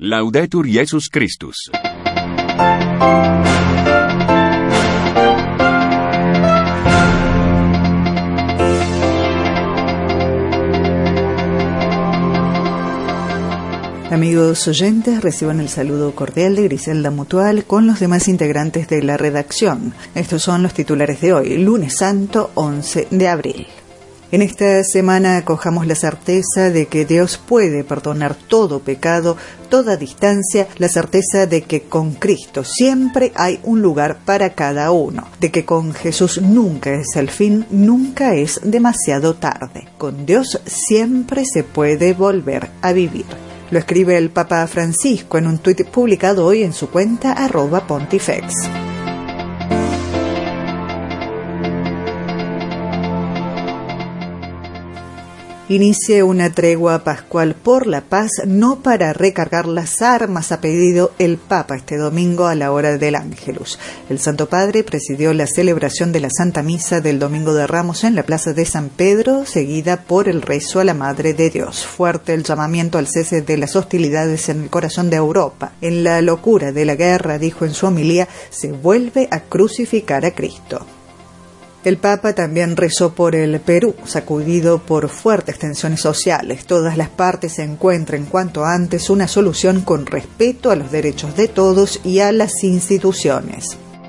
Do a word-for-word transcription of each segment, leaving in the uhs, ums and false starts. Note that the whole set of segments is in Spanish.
Laudetur Jesus Christus. Amigos oyentes, reciban el saludo cordial de Griselda Mutual con los demás integrantes de la redacción. Estos son los titulares de hoy, lunes santo, once de abril. En esta semana acojamos la certeza de que Dios puede perdonar todo pecado, toda distancia, la certeza de que con Cristo siempre hay un lugar para cada uno, de que con Jesús nunca es el fin, nunca es demasiado tarde. Con Dios siempre se puede volver a vivir. Lo escribe el Papa Francisco en un tuit publicado hoy en su cuenta arroba pontifex. Inicie una tregua pascual por la paz, no para recargar las armas, ha pedido el Papa este domingo a la hora del Ángelus. El Santo Padre presidió la celebración de la Santa Misa del Domingo de Ramos en la Plaza de San Pedro, seguida por el rezo a la Madre de Dios. Fuerte el llamamiento al cese de las hostilidades en el corazón de Europa. En la locura de la guerra, dijo en su homilía, se vuelve a crucificar a Cristo. El Papa también rezó por el Perú, sacudido por fuertes tensiones sociales. Todas las partes encuentren cuanto antes una solución con respeto a los derechos de todos y a las instituciones.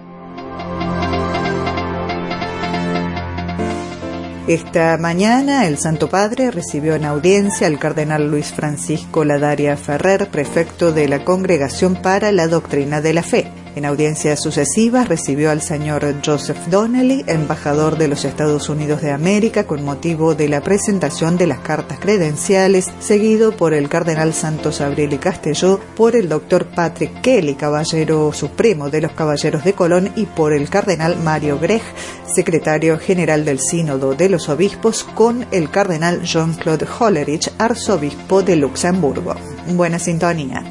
Esta mañana el Santo Padre recibió en audiencia al cardenal Luis Francisco Ladaria Ferrer, prefecto de la Congregación para la Doctrina de la Fe. En audiencias sucesivas recibió al señor Joseph Donnelly, embajador de los Estados Unidos de América, con motivo de la presentación de las cartas credenciales, seguido por el cardenal Santos Abril y Castelló, por el doctor Patrick Kelly, caballero supremo de los Caballeros de Colón, y por el cardenal Mario Grech, secretario general del Sínodo de los Obispos, con el cardenal Jean-Claude Hollerich, arzobispo de Luxemburgo. Buena sintonía.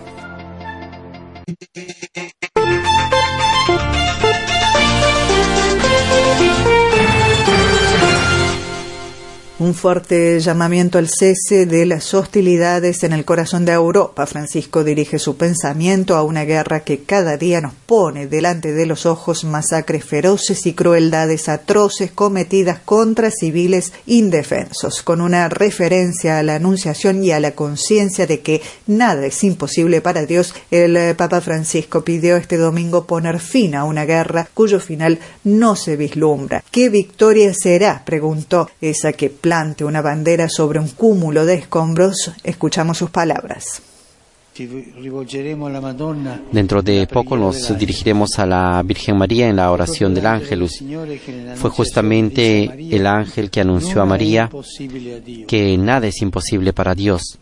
Un fuerte llamamiento al cese de las hostilidades en el corazón de Europa. Francisco dirige su pensamiento a una guerra que cada día nos pone delante de los ojos masacres feroces y crueldades atroces cometidas contra civiles indefensos, con una referencia a la anunciación y a la conciencia de que nada es imposible para Dios. El Papa Francisco pidió este domingo poner fin a una guerra cuyo final no se vislumbra. ¿Qué victoria será?, preguntó, esa que plante una bandera sobre un cúmulo de escombros. Escuchamos sus palabras. Dentro de poco nos dirigiremos a la Virgen María en la oración del Ángelus. Fue justamente el ángel que anunció a María que nada es imposible para Dios.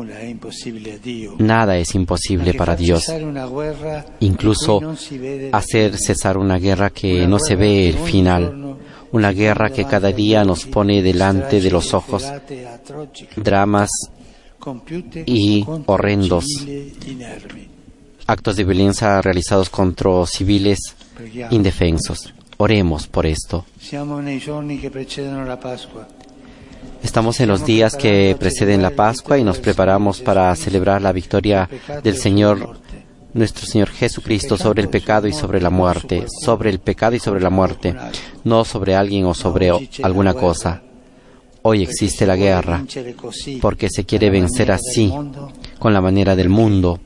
Nada es imposible para Dios. Incluso hacer cesar una guerra que no se ve el final. Una guerra que cada día nos pone delante de los ojos dramas y horrendos actos de violencia realizados contra civiles indefensos. Oremos por esto. Estamos en los días que preceden la Pascua y nos preparamos para celebrar la victoria del Señor, nuestro Señor Jesucristo, sobre el pecado y sobre la muerte, sobre el pecado y sobre la muerte, no sobre alguien o sobre alguna cosa. Hoy existe la guerra porque se quiere vencer así, con la manera del mundo,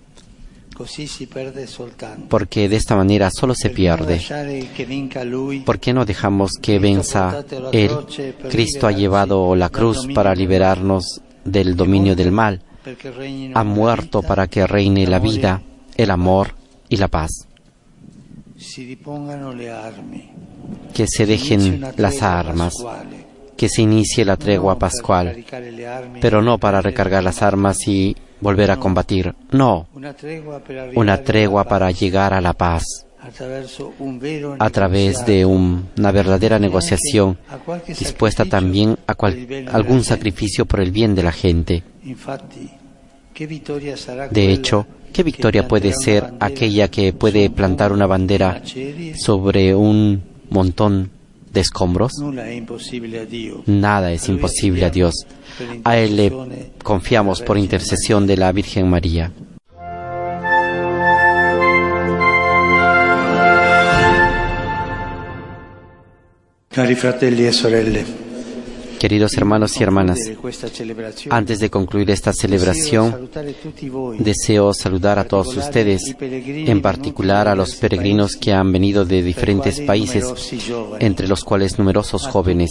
porque de esta manera solo se pierde. ¿Por qué no dejamos que venza Él? Cristo ha llevado la cruz para liberarnos del dominio del mal. Ha muerto para que reine la vida, el amor y la paz. Que se dejen las armas, que se inicie la tregua pascual, pero no para recargar las armas y volver a combatir. No, una tregua para llegar a la paz, a través de un, una verdadera negociación, dispuesta también a cual, algún sacrificio por el bien de la gente. De hecho, ¿qué victoria puede ser aquella que puede plantar una bandera sobre un montón de escombros? Nada es imposible a Dios. A Él le confiamos por intercesión de la Virgen María. Cari fratelli e sorelle, queridos hermanos y hermanas, antes de concluir esta celebración, deseo saludar a todos ustedes, en particular a los peregrinos que han venido de diferentes países, entre los cuales numerosos jóvenes.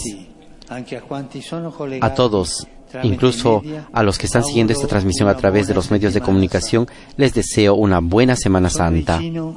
A todos, incluso a los que están siguiendo esta transmisión a través de los medios de comunicación, les deseo una buena Semana Santa.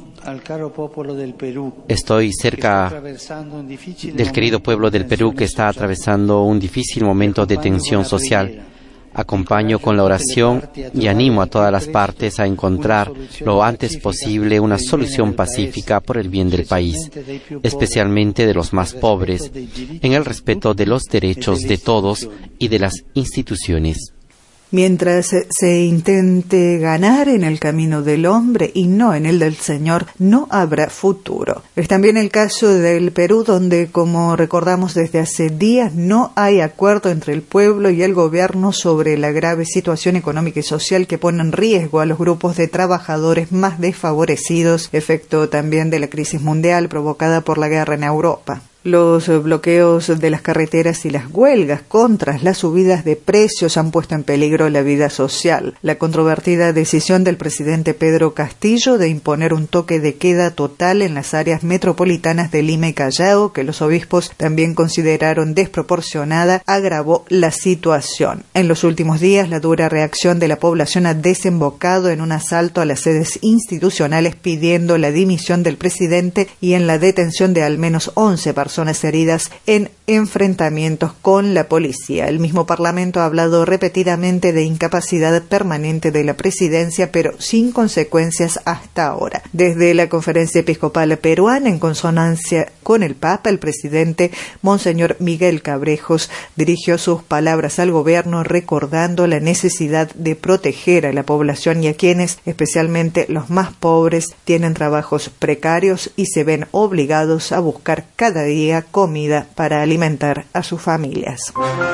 Estoy cerca del querido pueblo del Perú que está atravesando un difícil momento de tensión social. Acompaño con la oración y animo a todas las partes a encontrar lo antes posible una solución pacífica por el bien del país, especialmente de los más pobres, en el respeto de los derechos de todos y de las instituciones. Mientras se intente ganar en el camino del hombre y no en el del Señor, no habrá futuro. Es también el caso del Perú, donde, como recordamos desde hace días, no hay acuerdo entre el pueblo y el gobierno sobre la grave situación económica y social que pone en riesgo a los grupos de trabajadores más desfavorecidos, efecto también de la crisis mundial provocada por la guerra en Europa. Los bloqueos de las carreteras y las huelgas contra las subidas de precios han puesto en peligro la vida social. La controvertida decisión del presidente Pedro Castillo de imponer un toque de queda total en las áreas metropolitanas de Lima y Callao, que los obispos también consideraron desproporcionada, agravó la situación. En los últimos días, la dura reacción de la población ha desembocado en un asalto a las sedes institucionales pidiendo la dimisión del presidente y en la detención de al menos once personas heridas en enfrentamientos con la policía. El mismo Parlamento ha hablado repetidamente de incapacidad permanente de la presidencia, pero sin consecuencias hasta ahora. Desde la Conferencia Episcopal Peruana, en consonancia con el Papa, el presidente Monseñor Miguel Cabrejos dirigió sus palabras al gobierno recordando la necesidad de proteger a la población y a quienes, especialmente los más pobres, tienen trabajos precarios y se ven obligados a buscar cada día comida para alimentar a sus familias.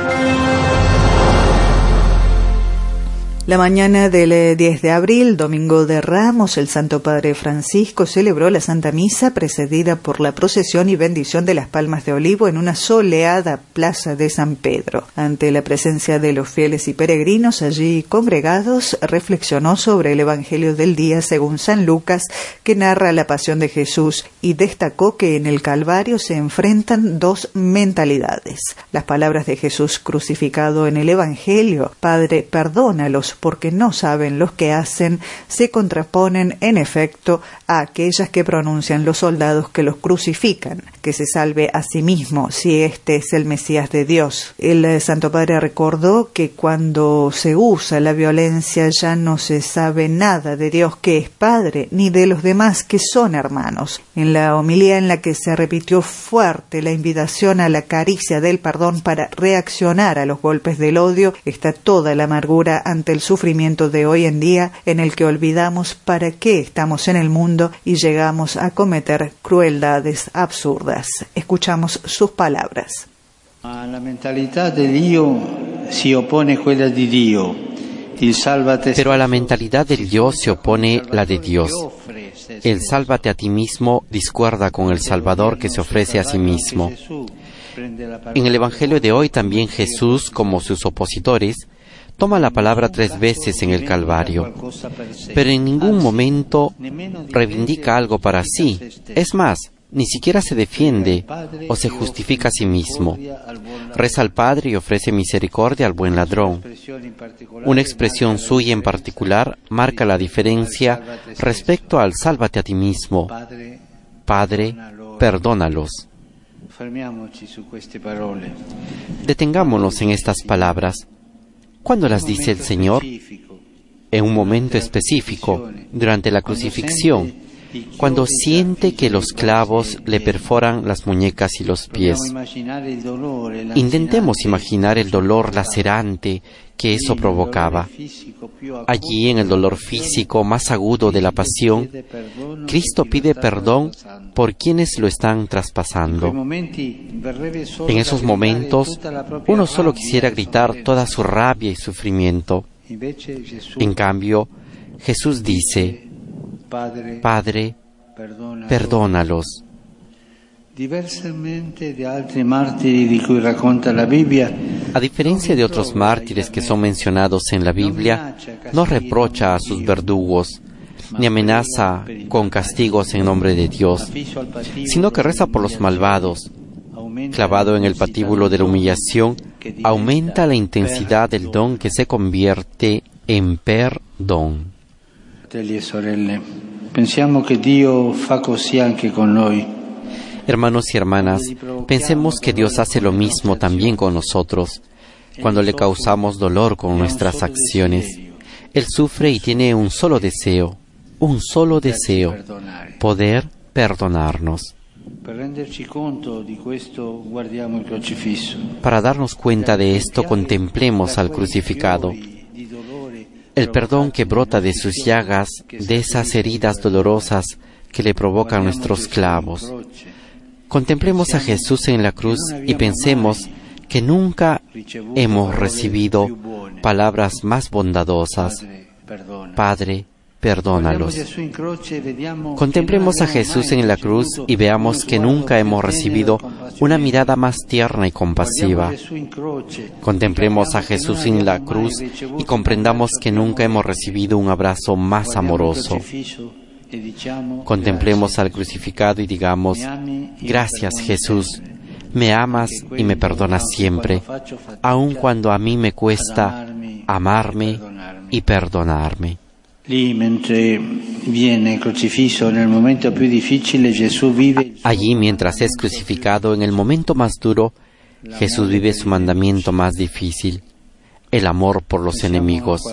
La mañana del diez de abril, domingo de Ramos, el Santo Padre Francisco celebró la Santa Misa precedida por la procesión y bendición de las palmas de olivo en una soleada plaza de San Pedro. Ante la presencia de los fieles y peregrinos allí congregados, reflexionó sobre el Evangelio del día según San Lucas, que narra la pasión de Jesús, y destacó que en el Calvario se enfrentan dos mentalidades. Las palabras de Jesús crucificado en el Evangelio: Padre, perdónalos porque no saben lo que hacen, se contraponen en efecto a aquellas que pronuncian los soldados que los crucifican, que se salve a sí mismo si este es el Mesías de Dios. El Santo Padre recordó que cuando se usa la violencia ya no se sabe nada de Dios, que es Padre, ni de los demás, que son hermanos. En la homilía en la que se repitió fuerte la invitación a la caricia del perdón para reaccionar a los golpes del odio, está toda la amargura ante el sufrimiento de hoy en día, en el que olvidamos para qué estamos en el mundo y llegamos a cometer crueldades absurdas. Escuchamos sus palabras. A la mentalidad de Dios se opone quella di Dio. Il sálvate. Pero a la mentalidad del yo se opone la de Dios. El sálvate a ti mismo discuerda con el Salvador que se ofrece a sí mismo. En el Evangelio de hoy también Jesús, como sus opositores, toma la palabra tres veces en el Calvario, pero en ningún momento reivindica algo para sí. Es más, ni siquiera se defiende o se justifica a sí mismo. Reza al Padre y ofrece misericordia al buen ladrón. Una expresión suya en particular marca la diferencia respecto al sálvate a ti mismo. Padre, perdónalos. Detengámonos en estas palabras. ¿Cuándo las dice el Señor? En un momento específico, durante la crucifixión, cuando siente que los clavos le perforan las muñecas y los pies. Intentemos imaginar el dolor lacerante que eso provocaba. Allí, en el dolor físico más agudo de la pasión, Cristo pide perdón por quienes lo están traspasando. En esos momentos, uno solo quisiera gritar toda su rabia y sufrimiento. En cambio, Jesús dice: Padre, perdónalos. A diferencia de otros mártires que son mencionados en la Biblia, no reprocha a sus verdugos, ni amenaza con castigos en nombre de Dios, sino que reza por los malvados. Clavado en el patíbulo de la humillación, aumenta la intensidad del don que se convierte en perdón. Fratelli e sorelle, pensiamo che Dio fa così anche con noi. Hermanos y hermanas, pensemos que Dios hace lo mismo también con nosotros. Cuando le causamos dolor con nuestras acciones, Él sufre y tiene un solo deseo, un solo deseo, poder perdonarnos. Para darnos cuenta de esto, contemplemos al crucificado. El perdón que brota de sus llagas, de esas heridas dolorosas que le provocan nuestros clavos. Contemplemos a Jesús en la cruz y pensemos que nunca hemos recibido palabras más bondadosas. Padre, perdónalos. Contemplemos a Jesús en la cruz y veamos que nunca hemos recibido una mirada más tierna y compasiva. Contemplemos a Jesús en la cruz y comprendamos que nunca hemos recibido un abrazo más amoroso. Contemplemos al crucificado y digamos: gracias, Jesús, me amas y me perdonas siempre, aun cuando a mí me cuesta amarme y perdonarme. Allí, mientras es crucificado, en el momento más duro, Jesús vive su mandamiento más difícil, el amor por los enemigos.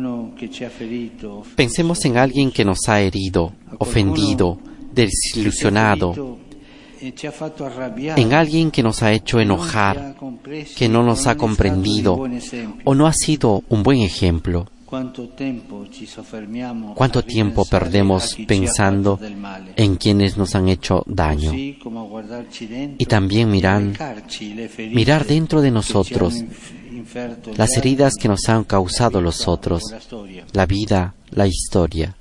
Pensemos en alguien que nos ha herido, ofendido, desilusionado, en alguien que nos ha hecho enojar, que no nos ha comprendido o no ha sido un buen ejemplo. ¿Cuánto tiempo perdemos pensando en quienes nos han hecho daño? Y también mirar, mirar dentro de nosotros las heridas que nos han causado los otros, la vida, la historia.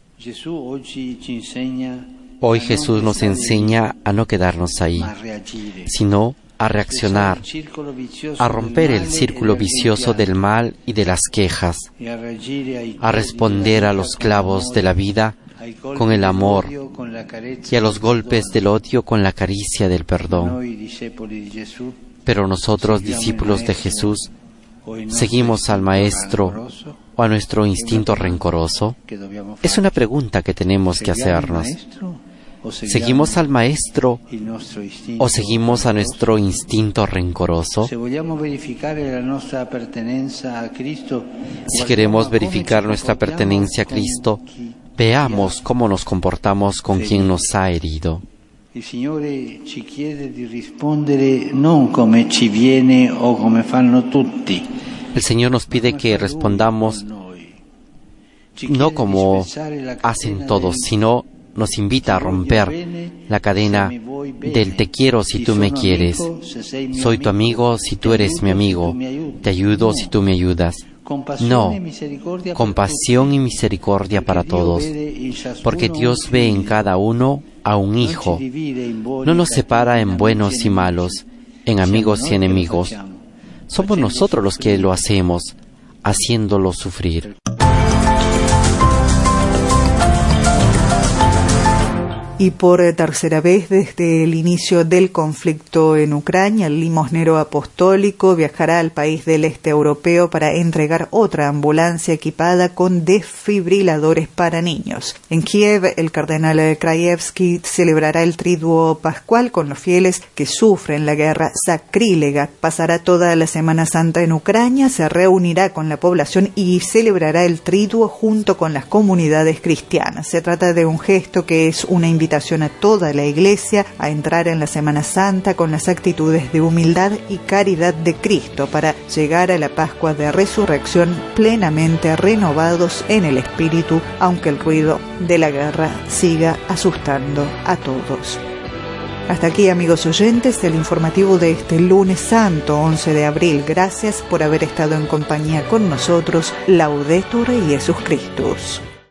Hoy Jesús nos enseña a no quedarnos ahí, sino a reaccionar, a romper el círculo vicioso del mal y de las quejas, a responder a los clavos de la vida con el amor y a los golpes del odio con la caricia del perdón. Pero nosotros, discípulos de Jesús, ¿seguimos al Maestro o a nuestro instinto rencoroso? Es una pregunta que tenemos que hacernos. ¿Seguimos al Maestro o seguimos a nuestro instinto rencoroso? Si queremos verificar nuestra pertenencia a Cristo, veamos cómo nos comportamos con quien nos ha herido. Il Signore ci chiede di rispondere non come ci viene o come fanno tutti. El Señor nos pide que respondamos no como hacen todos, sino nos invita a romper la cadena del te quiero si tú me quieres, soy tu amigo si tú eres mi amigo, te ayudo si tú me ayudas. No, compasión y misericordia para todos, porque Dios ve en cada uno a un hijo. No nos separa en buenos y malos, en amigos y enemigos. Somos nosotros los que lo hacemos, haciéndolo sufrir. Y por tercera vez desde el inicio del conflicto en Ucrania, el limosnero apostólico viajará al país del este europeo para entregar otra ambulancia equipada con desfibriladores para niños. En Kiev, el cardenal Krajewski celebrará el triduo pascual con los fieles que sufren la guerra sacrílega. Pasará toda la Semana Santa en Ucrania, se reunirá con la población y celebrará el triduo junto con las comunidades cristianas. Se trata de un gesto que es una invitación invitación a toda la Iglesia a entrar en la Semana Santa con las actitudes de humildad y caridad de Cristo para llegar a la Pascua de Resurrección plenamente renovados en el espíritu, aunque el ruido de la guerra siga asustando a todos. Hasta aquí, amigos oyentes, el informativo de este lunes santo, once de abril. Gracias por haber estado en compañía con nosotros. Laudetur Jesús Christus.